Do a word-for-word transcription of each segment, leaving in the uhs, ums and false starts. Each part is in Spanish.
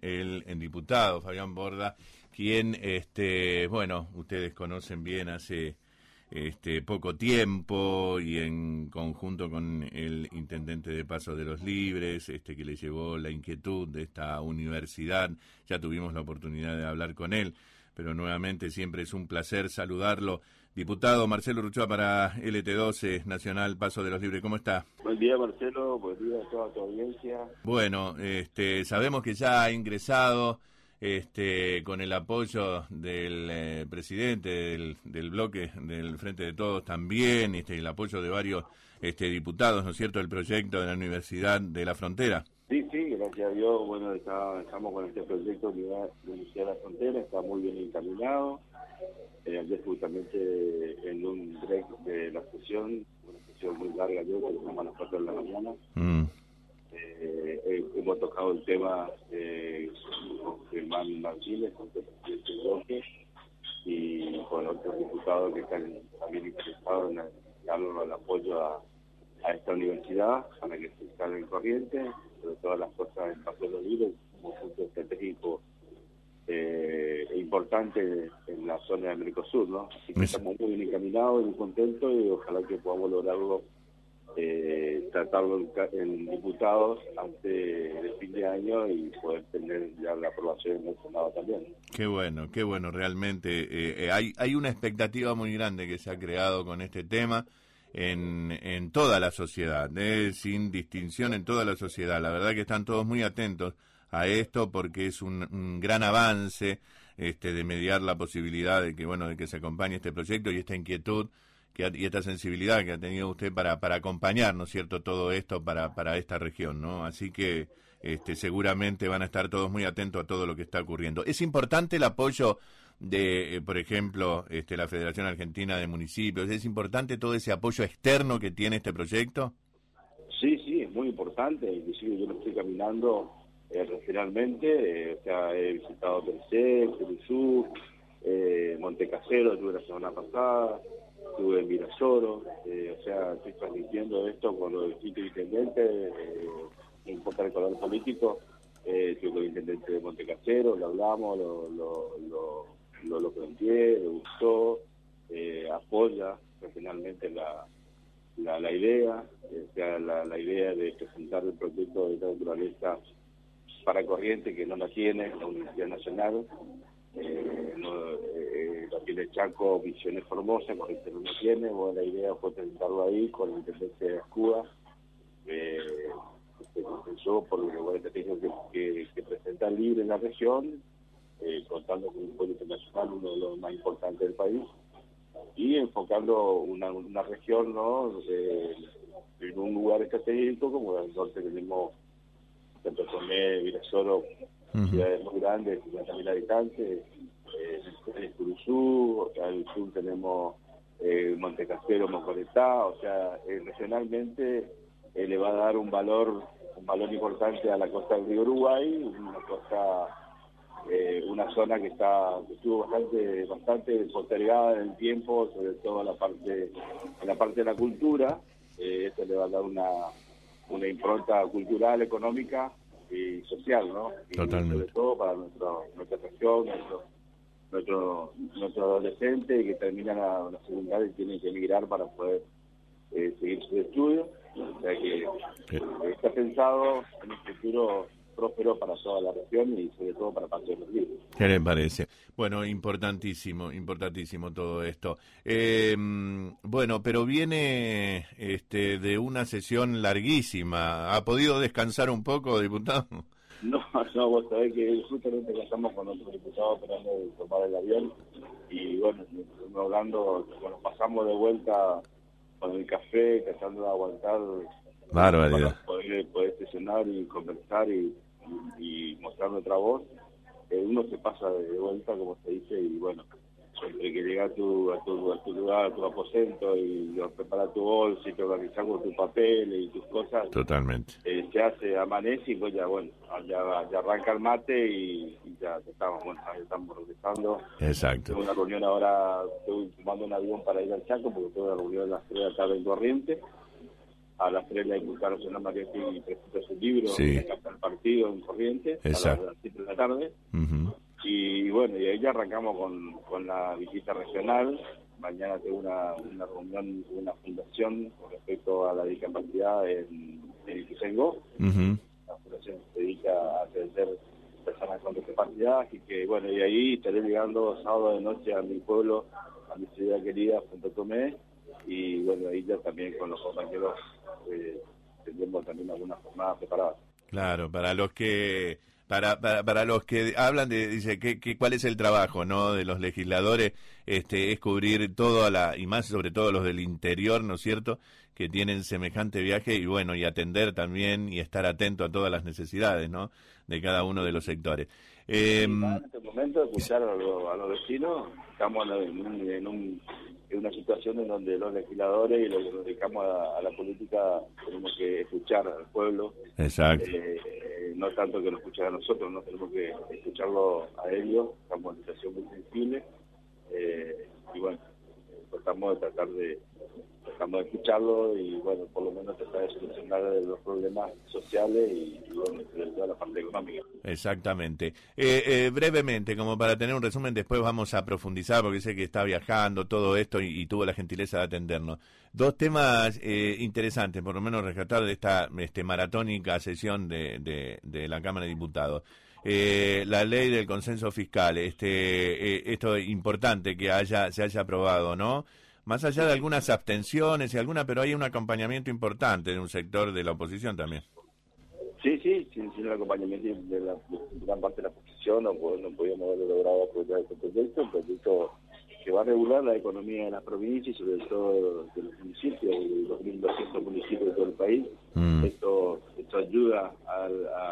el, el diputado Fabián Borda, quien, este, bueno, ustedes conocen bien hace este poco tiempo y en conjunto con el intendente de Paso de los Libres, este que le llevó la inquietud de esta universidad. Ya tuvimos la oportunidad de hablar con él, pero nuevamente siempre es un placer saludarlo. Diputado Marcelo Ruchoa para L T doce Nacional Paso de los Libres, ¿cómo está? Buen día, Marcelo, buen día a toda tu audiencia. Bueno, este, sabemos que ya ha ingresado este, con el apoyo del eh, presidente del, del bloque del Frente de Todos también, este, el apoyo de varios este, diputados, ¿no es cierto?, el proyecto de la Universidad de la Frontera. Sí, sí, gracias a Dios, bueno, está, estamos con este proyecto de la Universidad de la Frontera, está muy bien encaminado. Eh, ayer justamente en un break de la sesión, una sesión muy larga, yo que empezamos a las cuatro de la mañana, mm. eh, eh, hemos tocado el tema eh, con Germán Martínez, con el presidente del bloque, y con otros diputados que están también interesados en darle el apoyo a, a esta universidad, para que se salga en corriente, sobre todas las cosas en Paso de los Libres, como punto estratégico Eh, importante en la zona de Mercosur, ¿no? Así que estamos muy bien encaminados y muy contentos y ojalá que podamos lograrlo, eh, tratarlo en, en diputados antes de fin de año y poder tener ya la aprobación en el Senado también. Qué bueno, qué bueno, realmente eh, eh, hay, hay una expectativa muy grande que se ha creado con este tema en, en toda la sociedad, eh, sin distinción en toda la sociedad. La verdad que están todos muy atentos a esto porque es un, un gran avance este de mediar la posibilidad de que bueno de que se acompañe este proyecto y esta inquietud que ha, y esta sensibilidad que ha tenido usted para para acompañar, ¿no es cierto?, todo esto para para esta región, ¿no? Así que este seguramente van a estar todos muy atentos a todo lo que está ocurriendo. Es importante el apoyo de, eh, por ejemplo, este la Federación Argentina de Municipios. Es importante todo ese apoyo externo que tiene este proyecto. Sí, sí, es muy importante. Inclusive yo lo estoy caminando Eh, regionalmente, eh, o sea, he visitado Percé, Curuzú, eh, Montecasero, estuve la semana pasada, estuve en Virasoro, eh, o sea, estoy transmitiendo esto con los distintos intendentes, eh, no importa el color político, eh, estuve con el intendente de Montecasero, lo hablamos, lo, lo, lo, lo, lo planteé, le gustó, eh, apoya regionalmente la, la, la idea, eh, o sea, la, la idea de presentar el proyecto de esta naturaleza para Corrientes, que no la tiene, la Universidad Nacional, eh, no, eh, la tiene Chaco, Misiones Formosa, Corrientes no la tiene. Bueno, la idea fue presentarlo ahí con el intendente de Escuda, eh, que comenzó por los lugares estratégicos que, que, que presenta libre en la región, eh, contando con un pueblo internacional, uno de los más importantes del país, y enfocando una, una región, ¿no?, de, en un lugar estratégico como el norte tenemos Santo Tomé, Virasoro, uh-huh. ciudades muy grandes, cincuenta mil habitantes, eh, en Curuzú, acá al sur tenemos eh, Montecasero, Mocoretá, o sea, eh, regionalmente eh, le va a dar un valor un valor importante a la costa del río Uruguay, una costa, eh, una zona que está que estuvo bastante bastante postergada en el tiempo, sobre todo en la parte en la parte de la cultura. Eh, esto le va a dar una una impronta cultural, económica y social, ¿no? Y totalmente. Sobre todo para nuestro, nuestra región, nuestro, nuestro, nuestros adolescentes que terminan la, la secundaria y tienen que emigrar para poder eh, seguir sus estudios. O sea que eh, está pensado en un futuro próspero para toda la región y sobre todo para Paso de los Libres. ¿Qué le parece? Bueno, importantísimo, importantísimo todo esto. Eh, bueno, pero viene este de una sesión larguísima. ¿Ha podido descansar un poco, diputado? No, no, vos sabés que justamente ya estamos con otro diputado tratando de tomar el avión y bueno, hablando, bueno, pasamos de vuelta con el café, tratando de aguantar Barbaridad. para poder, poder sesionar y conversar y, y, y mostrar nuestra voz. Eh, uno se pasa de vuelta, como se dice, y bueno, entre que llegas a tu, a tu, a tu lugar, a tu aposento y preparar tu bolsa y te organizar con tu papel y tus cosas. Totalmente. Eh, se hace, amanece y pues ya, bueno, ya, ya arranca el mate y, y ya estamos, bueno, ya estamos regresando. Exacto. Tengo una reunión ahora, estoy tomando un avión para ir al Chaco porque tengo una reunión a las tres de la tarde en Corrientes. a las tres la diputada nacional Mariotti presentó su libro, sí. en el partido en Corrientes, Exacto. a las siete de la tarde. Uh-huh. Y bueno, y ahí ya arrancamos con, con la visita regional. Mañana tengo una, una reunión de una fundación con respecto a la discapacidad en, en Ituzaingó. Uh-huh. La fundación se dedica a atender personas con discapacidad, así que bueno, y ahí estaré llegando sábado de noche a mi pueblo, a mi ciudad querida, Santo Tomé, y bueno, ahí ya también con los compañeros eh, tendremos también algunas jornadas preparadas. Claro, para los que para para, para los que hablan de dice que, que cuál es el trabajo, ¿no?, de los legisladores, este es cubrir todo a la y más sobre todo los del interior, ¿no es cierto?, que tienen semejante viaje y bueno, y atender también y estar atento a todas las necesidades, ¿no?, de cada uno de los sectores. Eh, en este momento escuchar a, lo, a los vecinos, estamos en, un, en, un, en una situación en donde los legisladores y los que nos dedicamos a, a la política tenemos que escuchar al pueblo. Exacto. Eh, no tanto que lo escuchen a nosotros, no tenemos que escucharlo a ellos, estamos en una situación muy sensible eh, y bueno, tratamos de tratar de tratamos de escucharlo y bueno, por lo menos tratar de solucionar los problemas sociales y, y bueno, sobre toda la parte económica. Exactamente. Eh, eh, brevemente, como para tener un resumen, después vamos a profundizar porque sé que está viajando todo esto y, y tuvo la gentileza de atendernos. Dos temas eh, interesantes, por lo menos rescatar de esta este, maratónica sesión de, de, de la Cámara de Diputados. Eh, la ley del consenso fiscal, este, eh, esto es importante que haya se haya aprobado, ¿no? Más allá de algunas abstenciones y alguna, pero hay un acompañamiento importante de un sector de la oposición también. Sí, sí, sin, sin el acompañamiento de la de gran parte de la oposición no, no podíamos haber logrado apoyar este proyecto, un proyecto que va a regular la economía de las provincias y sobre todo de los municipios, de dos mil doscientos municipios de todo el país. Mm. Esto, esto ayuda a,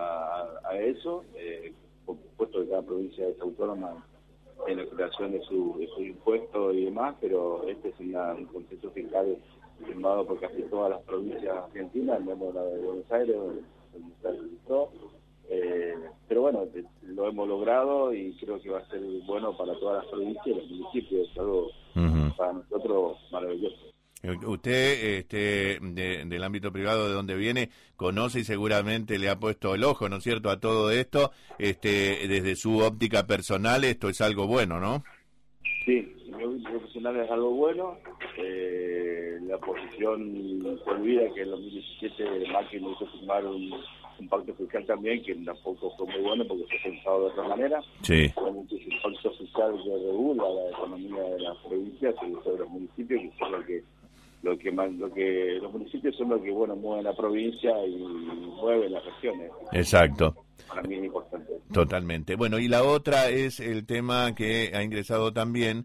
a, a eso, eh, por supuesto que cada provincia es autónoma en la creación de su, de su impuesto y demás, pero este es una, un consenso fiscal firmado por casi todas las provincias argentinas, menos la de Buenos Aires, donde, donde está el diputado. Eh, pero bueno, lo hemos logrado y creo que va a ser bueno para todas las provincias y los municipios, es algo uh-huh. para nosotros maravilloso. Usted, este, de, del ámbito privado de donde viene, conoce y seguramente le ha puesto el ojo, ¿no es cierto?, a todo esto. Este, desde su óptica personal, esto es algo bueno, ¿no? Sí, mi óptica profesional es algo bueno. Eh, la oposición se olvida que en dos mil diecisiete Macri nos hizo firmar un, un pacto fiscal también, que tampoco fue muy bueno porque fue pensado de otra manera. Sí. Es un pacto fiscal que regula la economía de las provincias y de los municipios, que son los que lo que más, lo que los municipios son los que bueno mueven la provincia y mueven las regiones. Exacto. Para mí es importante. Totalmente. Bueno, y la otra es el tema que ha ingresado también,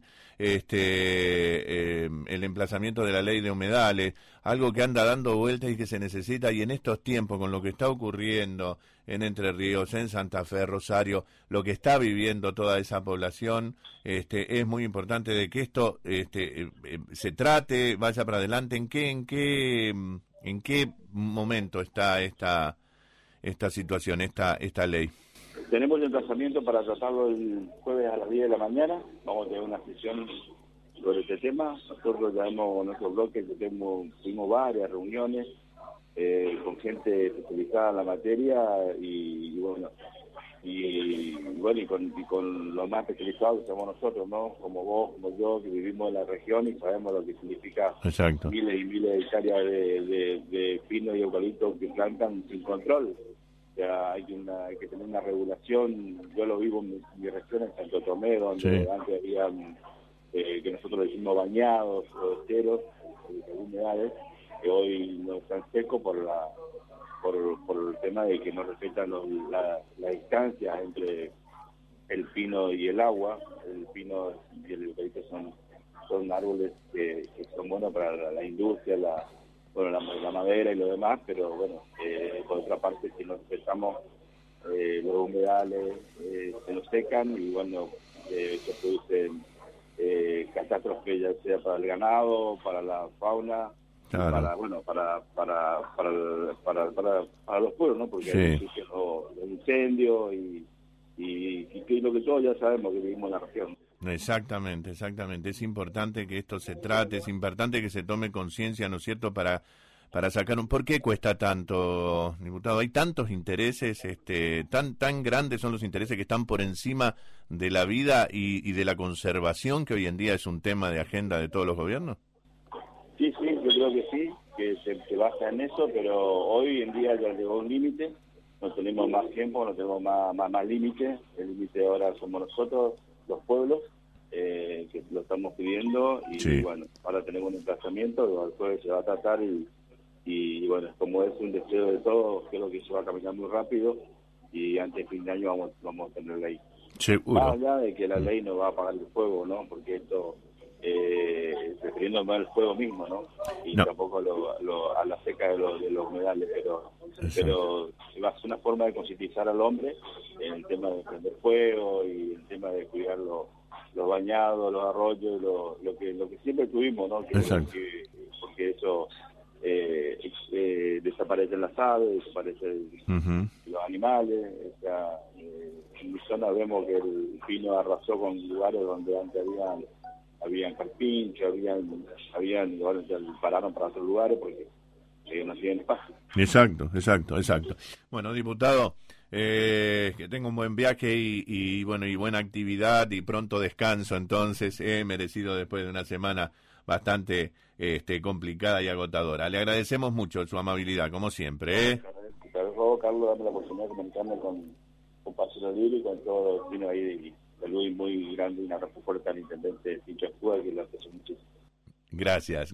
este, eh, el emplazamiento de la ley de humedales, algo que anda dando vueltas y que se necesita, y en estos tiempos, con lo que está ocurriendo en Entre Ríos, en Santa Fe, Rosario, lo que está viviendo toda esa población, este, es muy importante de que esto este, eh, eh, se trate, vaya para adelante. ¿En qué, en qué, en qué momento está esta esta situación, esta esta ley? Tenemos el emplazamiento para tratarlo el jueves a las diez de la mañana. Vamos a tener una sesión sobre este tema. Nosotros ya hemos, nuestro bloque, tenemos, tuvimos varias reuniones eh, con gente especializada en la materia y, y bueno, y, y bueno y con, y con los más especializados que somos nosotros, ¿no? Como vos, como yo, que vivimos en la región y sabemos lo que significa. Exacto. Miles y miles de hectáreas de, de, de pino y eucalipto que plantan sin control. O sea, hay, una, hay que tener una regulación. Yo lo vivo en mi, mi región, en Santo Tomé, donde sí. antes había, eh, que nosotros le decimos bañados o esteros, de humedades, que hoy no están secos por la por, por el tema de que no respetan los, la, las distancias entre el pino y el agua. El pino y el eucalipto son, son árboles que, que son buenos para la, la industria, la bueno la, la madera y lo demás, pero bueno, eh, por otra parte, si no respetamos eh, los humedales, eh, se nos secan y bueno, eh, se producen eh, catástrofes, ya sea para el ganado, para la fauna, claro. para bueno para para para, para, para, para los pueblos, ¿no? Porque sí. hay muchos los, los incendios y, y, y, y lo que todos ya sabemos que vivimos en la región. Exactamente, exactamente. Es importante que esto se trate, es importante que se tome conciencia, ¿no es cierto?, para para sacar un... ¿Por qué cuesta tanto, diputado? Hay tantos intereses, este, tan tan grandes son los intereses que están por encima de la vida y, y de la conservación, que hoy en día es un tema de agenda de todos los gobiernos. Sí, sí, yo creo que sí, que se, se basa en eso, pero hoy en día ya llegó un límite, no tenemos más tiempo, no tenemos más, más, más límite, el límite ahora somos nosotros, los pueblos, eh, que lo estamos pidiendo, y sí. bueno, ahora tenemos un emplazamiento, después se va a tratar, y, y bueno, como es un deseo de todos, creo que se va a caminar muy rápido, y antes de fin de año vamos, vamos a tener ley. Seguro. Más allá de que la ley no va a apagar el fuego, ¿no? Porque esto... Eh, refiriéndome al fuego mismo, ¿no? Y no. tampoco lo, lo, a la seca de, lo, de los humedales, pero pero va a ser una forma de concientizar al hombre en el tema de prender fuego y el tema de cuidar los, los bañados, los arroyos, lo, lo que lo que siempre tuvimos, ¿no? Que, que, porque eso eh, eh, desaparecen las aves, desaparecen uh-huh. los animales, o sea, eh, en mi zona vemos que el pino arrasó con lugares donde antes habían habían carpinchos, habían, habían, ahora ya pararon para otros lugares porque eh, no tienen espacio. Exacto, exacto, exacto. Bueno, diputado, eh, que tenga un buen viaje y, y bueno y buena actividad y pronto descanso, entonces, he eh, merecido después de una semana bastante este, complicada y agotadora. Le agradecemos mucho su amabilidad, como siempre. ¿eh? Te agradezco, Carlos, dame la oportunidad de comunicarme con, con Paseo Libre y con todos los vecinos ahí de salud muy grande y una respuesta fuerte al intendente Tincho Escuda, que lo hace muchísimo. Gracias.